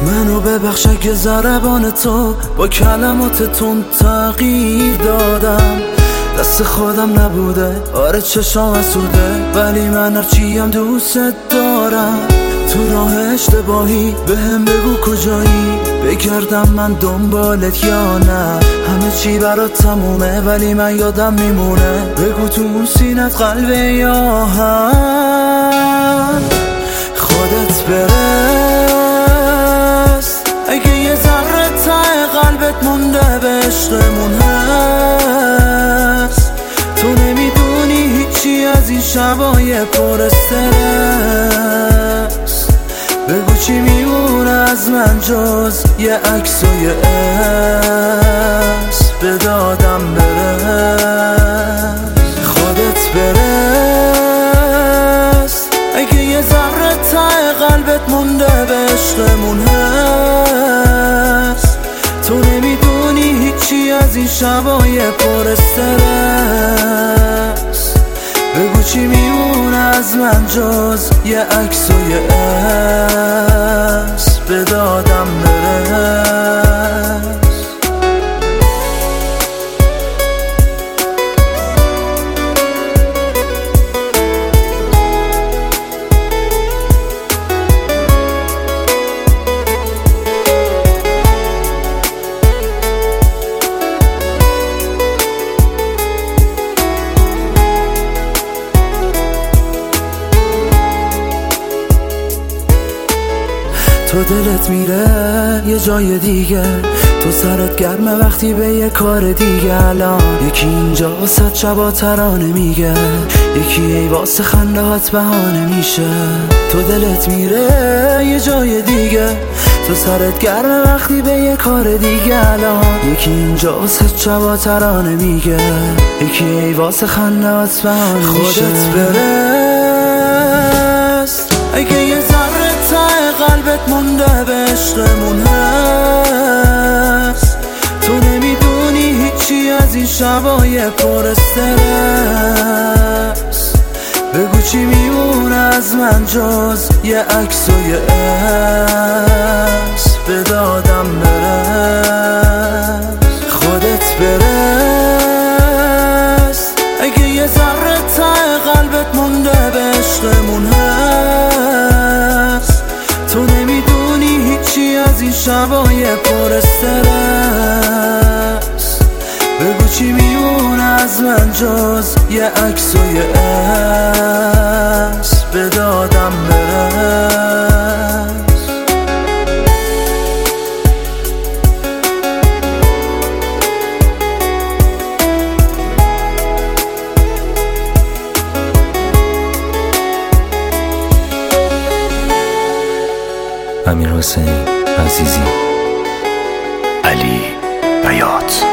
منو ببخش اگه ضربان تو با کلمات تون تغییر دادم. دست خودم نبوده، آره چشام اسوده، ولی من هرچیم دوست دارم. تو راه اشتباهی بهم بگو کجایی، بگردم من دنبالت یا نه. همه چی برات تمومه ولی من یادم میمونه. بگو تو اون سینت قلبه یا هم خودت برست. اگه یه ذره ته قلبت مونده به عشقمون هست، تو نمیدونی هیچی از این شبای پر استرس. بگو چی میمونه از من جز یه عکس و یه اسم به دادم برس. خودت برس. اگه یه ذره ته قلبت مونده به عشقمون هست، تو نمیدونی هیچی از این شبای پر استرس. بگو چی میمونه از من جز یه عکس و یه اسم به دادم برس. تو دلت میره یه جای دیگه، تو سرت گرمه وقتی به یه کار دیگه. الان یکی اینجا واسه شبا ترانه میگه، یکی ای واسه خنده هات بهانه میشه. تو دلت میره یه جای دیگه، تو سرت گرمه وقتی به یه کار دیگه. الان یکی اینجا واسه شبا ترانه میگه، یکی ای واسه خنده هات بهانه میشه. خودت برس. اگه یه ذره ته قلبت مونده به عشقمون هست، تو نمیدونی هیچی از این شبای پر استرس. بگو چی میمونه از من جز یه عکس و یه اسم به دادم برس. خودت برس. اگه یه ذره ته قلبت مونده به عشقمون هست، تو نمیدونی هیچی از این شبای پر استرس. بگو چی میمونه از من جز یه عکس و یه اسم به دادم برس. امیر حسین عزیزی، علی بیات.